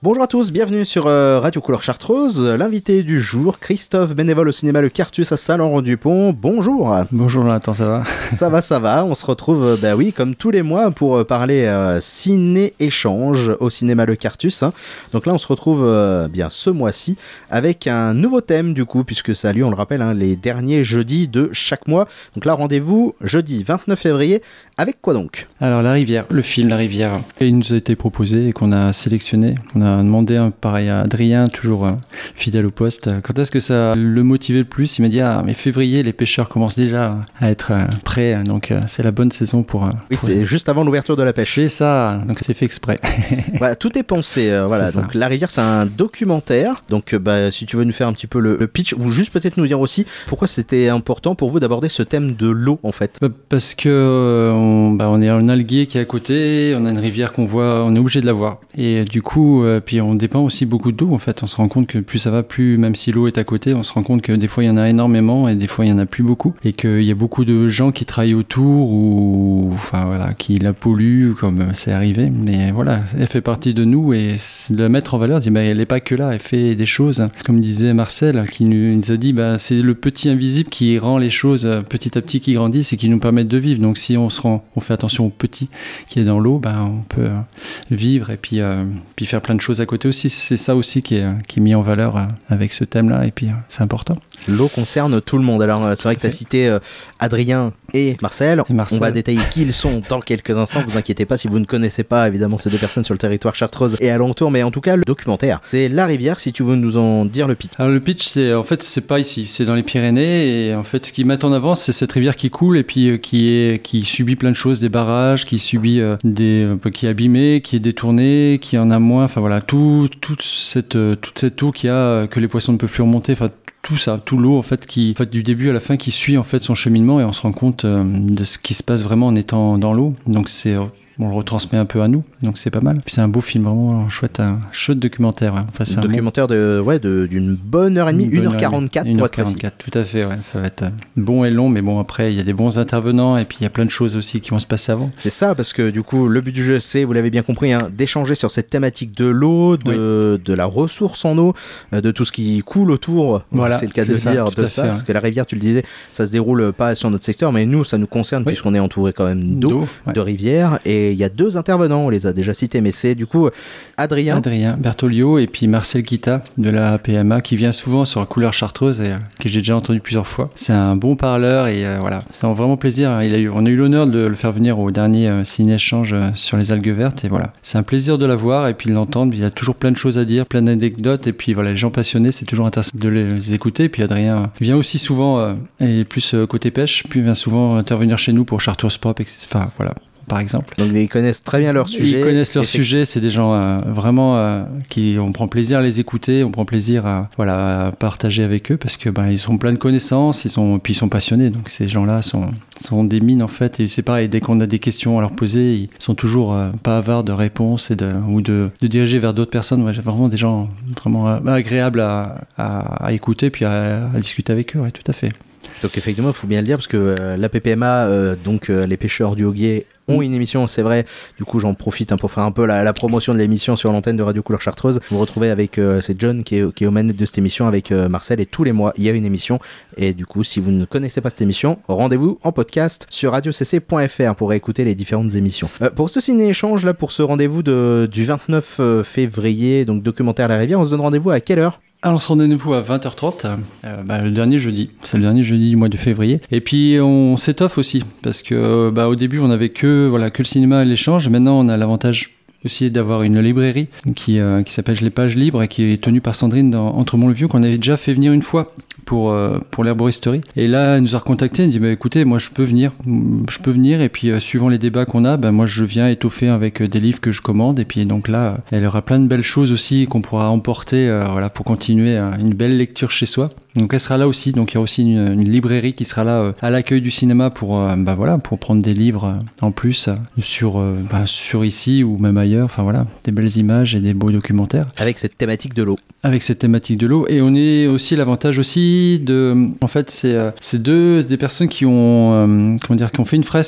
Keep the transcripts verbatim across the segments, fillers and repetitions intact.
Bonjour à tous, bienvenue sur euh, Radio Couleur Chartreuse. L'invité du jour, Christophe, bénévole au cinéma Le Cartus à Saint-Laurent-du-Pont. Bonjour. Bonjour Jonathan, ça va? Ça va, ça va. On se retrouve, euh, bah oui, comme tous les mois pour euh, parler euh, ciné-échange au cinéma Le Cartus. Hein. Donc là, on se retrouve euh, bien ce mois-ci avec un nouveau thème du coup, puisque ça a lieu, on le rappelle, hein, les derniers jeudis de chaque mois. Donc là, rendez-vous jeudi vingt-neuf février. Avec quoi donc? Alors La Rivière, le film La Rivière, il nous a été proposé et qu'on a sélectionné. On a demandé un pareil à Adrien, toujours euh, fidèle au poste. Quand est-ce que ça le motivait le plus? Il m'a dit ah mais février, les pêcheurs commencent déjà à être euh, prêts, donc euh, c'est la bonne saison pour. Euh, oui, pour... c'est juste avant l'ouverture de la pêche. C'est ça, donc c'est fait exprès. Voilà, tout est pensé. Euh, voilà, donc La Rivière, c'est un documentaire. Donc, euh, bah, si tu veux nous faire un petit peu le, le pitch, ou juste peut-être nous dire aussi pourquoi c'était important pour vous d'aborder ce thème de l'eau en fait. Bah, parce que euh, on, bah, on est un alguier qui est à côté, on a une rivière qu'on voit, on est obligé de la voir. Et du coup, euh, puis on dépend aussi beaucoup d'eau en fait. On se rend compte que plus ça va, plus même si l'eau est à côté, on se rend compte que des fois il y en a énormément et des fois il y en a plus beaucoup. Et qu'il y a beaucoup de gens qui travaillent autour ou enfin voilà, qui la polluent comme c'est arrivé. Mais voilà, elle fait partie de nous et la mettre en valeur, dit bah elle n'est pas que là, elle fait des choses. Comme disait Marcel, qui nous, nous a dit bah c'est le petit invisible qui rend les choses petit à petit qui grandissent et qui nous permettent de vivre. Donc si on se rend, on fait attention au petit qui est dans l'eau, bah on peut vivre et puis euh, puis faire plein de choses à côté aussi. C'est ça aussi qui est, qui est mis en valeur euh, avec ce thème-là et puis euh, c'est important. L'eau concerne tout le monde. Alors c'est vrai que tu as cité euh, Adrien et Marcel. et Marcel. On va détailler qui ils sont dans quelques instants. Vous inquiétez pas si vous ne connaissez pas évidemment ces deux personnes sur le territoire chartreuse et alentour, mais en tout cas le documentaire c'est La Rivière. Si tu veux nous en dire le pitch. Alors le pitch c'est en fait c'est pas ici, c'est dans les Pyrénées et en fait ce qu'ils mettent en avant c'est cette rivière qui coule et puis euh, qui est qui subit plein de choses, des barrages, qui subit euh, des euh, qui est abîmée, qui est détournée, qui en a moins. Enfin voilà tout toute cette euh, toute cette eau qu'il y a euh, que les poissons ne peuvent plus remonter. Enfin tout ça, tout l'eau en fait qui, en fait, du début à la fin qui suit en fait son cheminement et on se rend compte euh, de ce qui se passe vraiment en étant dans l'eau. Donc c'est on le retransmet un peu à nous, donc c'est pas mal. Puis c'est un beau film, vraiment chouette, un chouette documentaire. Ouais. Enfin, c'est un documentaire bon... de, ouais, de, d'une bonne heure et demie, une heure quarante-quatre pour être précis. Tout à fait, ouais, ça va être bon et long, mais bon après il y a des bons intervenants et puis il y a plein de choses aussi qui vont se passer avant. C'est ça, parce que du coup le but du jeu c'est, vous l'avez bien compris, hein, d'échanger sur cette thématique de l'eau, de, oui. de la ressource en eau, de tout ce qui coule autour, voilà, c'est le cas c'est de ça, dire, de ça, fait, parce ouais. que la rivière, tu le disais, ça se déroule pas sur notre secteur, mais nous ça nous concerne oui. puisqu'on est entouré quand même d'eau, d'eau ouais. de rivière, et il y a deux intervenants. On les a déjà cités, mais c'est du coup Adrien. Adrien Bertolio et puis Marcel Guita de la P M A qui vient souvent sur la Couleur Chartreuse et euh, que j'ai déjà entendu plusieurs fois. C'est un bon parleur et euh, voilà, c'est vraiment plaisir. Il a eu, on a eu l'honneur de le faire venir au dernier euh, ciné-échange euh, sur les algues vertes et voilà, c'est un plaisir de la voir et puis de l'entendre. Il y a toujours plein de choses à dire, plein d'anecdotes et puis voilà, les gens passionnés, c'est toujours intéressant de les écouter. Et puis Adrien vient aussi souvent euh, et plus euh, côté pêche, puis vient souvent intervenir chez nous pour Chartreuse Pop, et cetera. Enfin voilà. Par exemple. Donc ils connaissent très bien leur sujet. Ils connaissent leur sujet, c'est des gens euh, vraiment euh, qui on prend plaisir à les écouter, on prend plaisir à voilà à partager avec eux parce que ben bah, ils ont plein de connaissances, ils sont puis ils sont passionnés. Donc ces gens-là sont sont des mines en fait et c'est pareil, dès qu'on a des questions à leur poser, ils sont toujours euh, pas avares de réponses et de ou de, de diriger vers d'autres personnes. Ouais, vraiment des gens vraiment euh, agréables à, à, à écouter puis à, à discuter avec eux. Ouais, tout à fait. Donc effectivement, il faut bien le dire parce que euh, la P P M A, euh, donc euh, les pêcheurs du Auguier ont une émission, c'est vrai. Du coup, j'en profite hein, pour faire un peu la, la promotion de l'émission sur l'antenne de Radio Couleur Chartreuse. Vous vous retrouvez avec, euh, c'est John qui est, qui est aux manettes de cette émission avec euh, Marcel et tous les mois, il y a une émission. Et du coup, si vous ne connaissez pas cette émission, rendez-vous en podcast sur radio c c point f r pour écouter les différentes émissions. Euh, pour ce ciné-échange, là, pour ce rendez-vous de, du vingt-neuf février, donc documentaire La Rivière, on se donne rendez-vous à quelle heure ? Alors, on se rendez-vous à vingt heures trente, euh, bah, le dernier jeudi. C'est le dernier jeudi du mois de février. Et puis, on s'étoffe aussi, parce que bah, au début, on avait que, voilà, que le cinéma et l'échange. Maintenant, on a l'avantage aussi d'avoir une librairie qui, euh, qui s'appelle Les Pages Libres et qui est tenue par Sandrine dans Entremont-le-Vieux, qu'on avait déjà fait venir une fois pour, euh, pour l'herboristerie. Et là, elle nous a recontacté, elle nous dit bah, écoutez, moi je peux venir, je peux venir et puis euh, suivant les débats qu'on a, bah, moi je viens étoffer avec euh, des livres que je commande et puis donc là, elle aura plein de belles choses aussi qu'on pourra emporter euh, voilà, pour continuer euh, une belle lecture chez soi. Donc elle sera là aussi, donc il y a aussi une, une librairie qui sera là euh, à l'accueil du cinéma pour, euh, bah, voilà, pour prendre des livres euh, en plus euh, sur, euh, bah, sur ici ou même ailleurs, enfin voilà, des belles images et des beaux documentaires. Avec cette thématique de l'eau. Avec cette thématique de l'eau, et on est aussi l'avantage aussi de, en fait c'est, euh, c'est deux des personnes qui ont, euh, comment dire, qui ont fait une fresque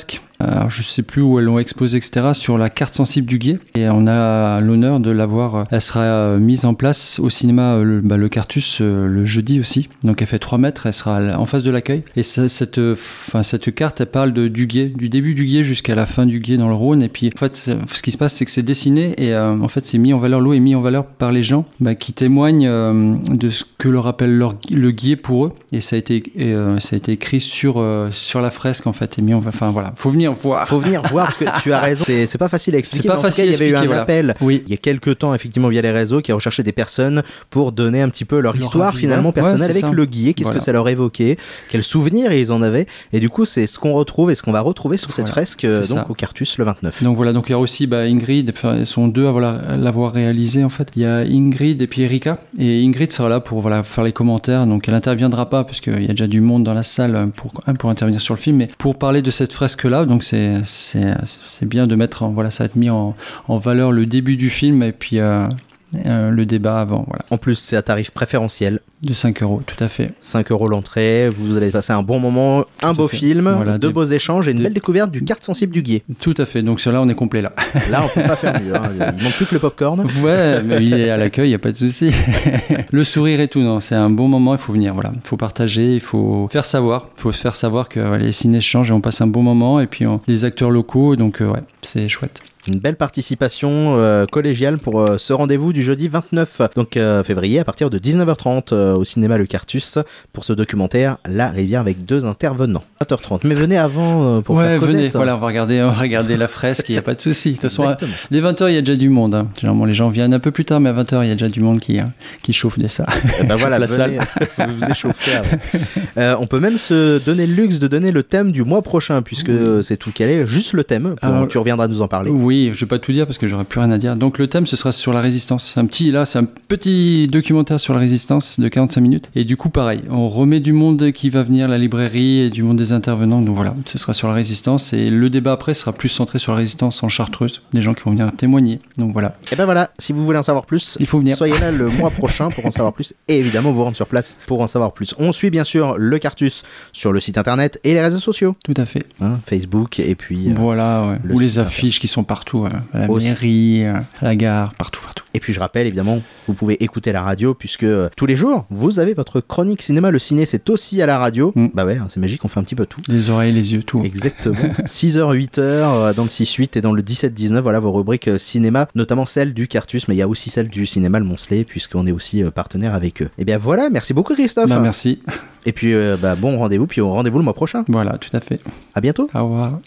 alors je sais plus où elles l'ont exposée, et cetera, sur la carte sensible du Guiers. Et on a l'honneur de l'avoir. Elle sera mise en place au cinéma le, bah, le Cartus euh, le jeudi aussi. Donc elle fait trois mètres, elle sera en face de l'accueil. Et ça, cette, enfin, cette carte, elle parle de, du Guiers, du début du Guiers jusqu'à la fin du Guiers dans le Rhône. Et puis en fait, ce qui se passe, c'est que c'est dessiné et euh, en fait, c'est mis en valeur, l'eau est mis en valeur par les gens bah, qui témoignent euh, de ce que leur appelle leur, le Guiers pour eux. Et ça a été, et, euh, ça a été écrit sur, euh, sur la fresque en fait. Et mis en, enfin voilà, faut venir voir. Faut venir voir parce que tu as raison. C'est, c'est pas facile à expliquer. C'est pas facile. Cas, il y avait eu un voilà. appel oui. il y a quelques temps effectivement via les réseaux qui a recherché des personnes pour donner un petit peu leur, leur histoire avis, finalement ouais. personnelle ouais, avec ça. Le Guiers. Qu'est-ce voilà. que ça leur évoquait, quels souvenirs ils en avaient. Et du coup, c'est ce qu'on retrouve et ce qu'on va retrouver sur cette voilà. fresque donc ça. Au Cartus le vingt-neuf. Donc voilà, donc il y a aussi bah, Ingrid. Elles sont deux à voilà, l'avoir réalisé en fait. Il y a Ingrid et puis Erika. Et Ingrid sera là pour voilà faire les commentaires. Donc elle interviendra pas parce qu'il y a déjà du monde dans la salle pour pour intervenir sur le film, mais pour parler de cette fresque là. Donc c'est c'est c'est bien de mettre en, voilà ça va être mis en en valeur le début du film et puis euh, euh, le débat avant. Voilà. En plus, c'est à tarif préférentiel. De cinq euros, tout à fait. cinq euros l'entrée, vous allez passer un bon moment, un tout beau film, voilà, deux des... beaux échanges et une des... belle découverte du carte sensible du Guiers. Tout à fait, donc là on est complet là. Là on peut pas faire mieux, hein. Il manque plus que le popcorn. Ouais, mais il est à l'accueil, il n'y a pas de souci. Le sourire et tout, non, c'est un bon moment, il faut venir, voilà. Il faut partager, il faut faire savoir, il faut se faire savoir que ouais, les ciné changent et on passe un bon moment et puis on... les acteurs locaux, donc euh, ouais, c'est chouette. Une belle participation euh, collégiale pour euh, ce rendez-vous du jeudi vingt-neuf donc, euh, février à partir de dix-neuf heures trente euh, au cinéma Le Cartus pour ce documentaire La Rivière avec deux intervenants. vingt heures trente, mais venez avant euh, pour ouais, faire Cosette. Venez, voilà, on va regarder, on va regarder la fresque, il n'y a pas de souci. De toute façon, à, dès vingt heures, il y a déjà du monde. Hein. Généralement, les gens viennent un peu plus tard, mais à vingt heures, il y a déjà du monde qui, qui chauffe des salles. Eh ben voilà, la venez, vous vous échauffez euh, on peut même se donner le luxe de donner le thème du mois prochain, puisque oui. c'est tout calé, juste le thème. Pour, Alors, tu reviendras nous en parler. Oui. Oui, je vais pas tout dire parce que j'aurais plus rien à dire. Donc le thème ce sera sur la résistance. C'est un petit là, c'est un petit documentaire sur la résistance de quarante-cinq minutes. Et du coup pareil, on remet du monde qui va venir, la librairie et du monde des intervenants. Donc voilà, ce sera sur la résistance et le débat après sera plus centré sur la résistance en Chartreuse, des gens qui vont venir témoigner. Donc voilà. Et ben voilà, si vous voulez en savoir plus, il faut venir. Soyez là le mois prochain pour en savoir plus et évidemment vous rendre sur place pour en savoir plus. On suit bien sûr le Cartus sur le site internet et les réseaux sociaux. Tout à fait. Hein, Facebook et puis euh, voilà, ouais. Ou les affiches internet. Qui sont partout. Euh, à la Aussi. Mairie, à la gare, partout, partout. Et puis je rappelle évidemment, vous pouvez écouter la radio puisque euh, tous les jours, vous avez votre chronique cinéma. Le ciné, c'est aussi à la radio. Mm. Bah ouais, c'est magique, on fait un petit peu tout. Les oreilles, les yeux, tout. Exactement. six heures, huit heures euh, dans le six huit et dans le dix-sept dix-neuf, voilà vos rubriques euh, cinéma, notamment celle du Cartus, mais il y a aussi celle du cinéma Le Moncelet puisqu'on est aussi euh, partenaire avec eux. Et bien voilà, merci beaucoup Christophe. Bah, merci. Et puis euh, bah, bon rendez-vous, puis au rendez-vous le mois prochain. Voilà, tout à fait. À bientôt. Au revoir.